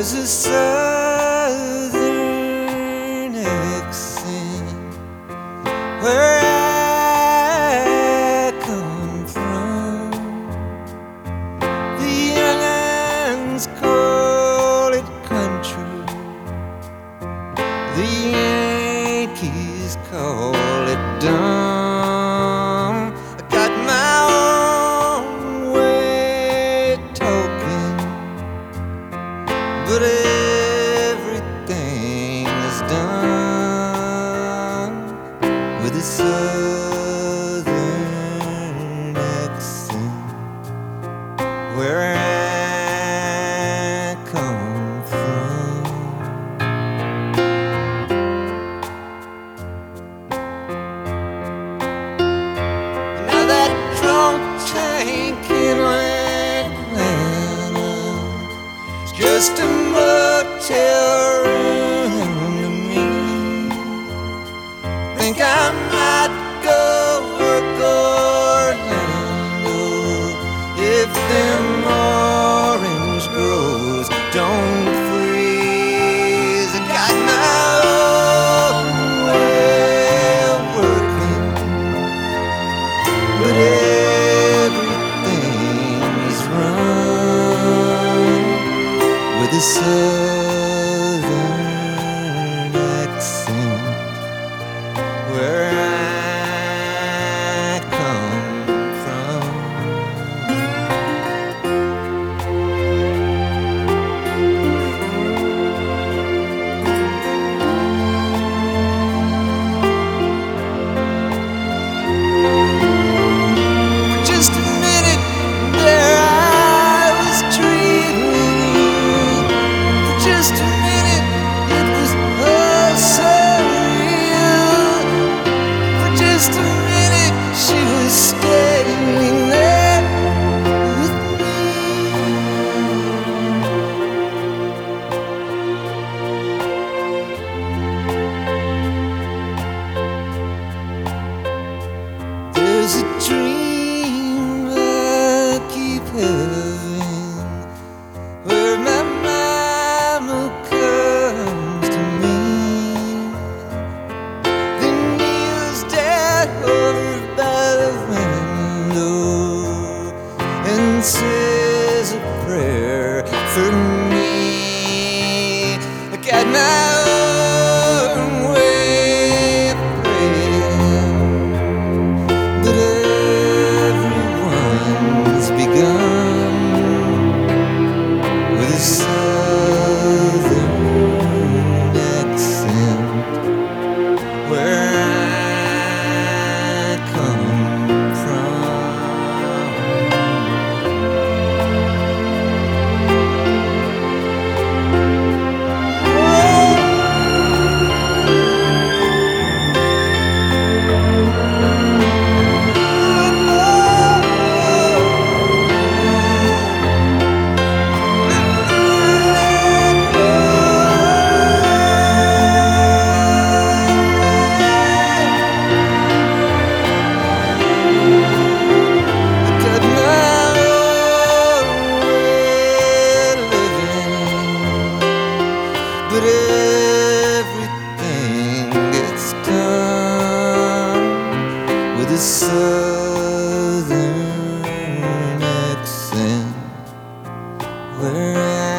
There's a southern accent where I come from. The young'uns call it country, the Yankees call it dumb. I got my own way of talking, but everything is done with a southern accent where I come from. Now that drunk tank in Atlanta is just a motel room to me. Think I might go work Orlando if them orange groves don't freeze. I got my own way of working, but everything is run with a southern accent where I come from. For just a minute there I was dreaming. For just a minute it was all so real. For just a minute she was standing there with me. There's a dream I keep having where my mama comes to me, then kneels down over by the window and says a prayer for me. I got my own way of praying, but everyone's begun with a southern accent where I come from. Got my own way of living, but everything gets done with a southern accent where I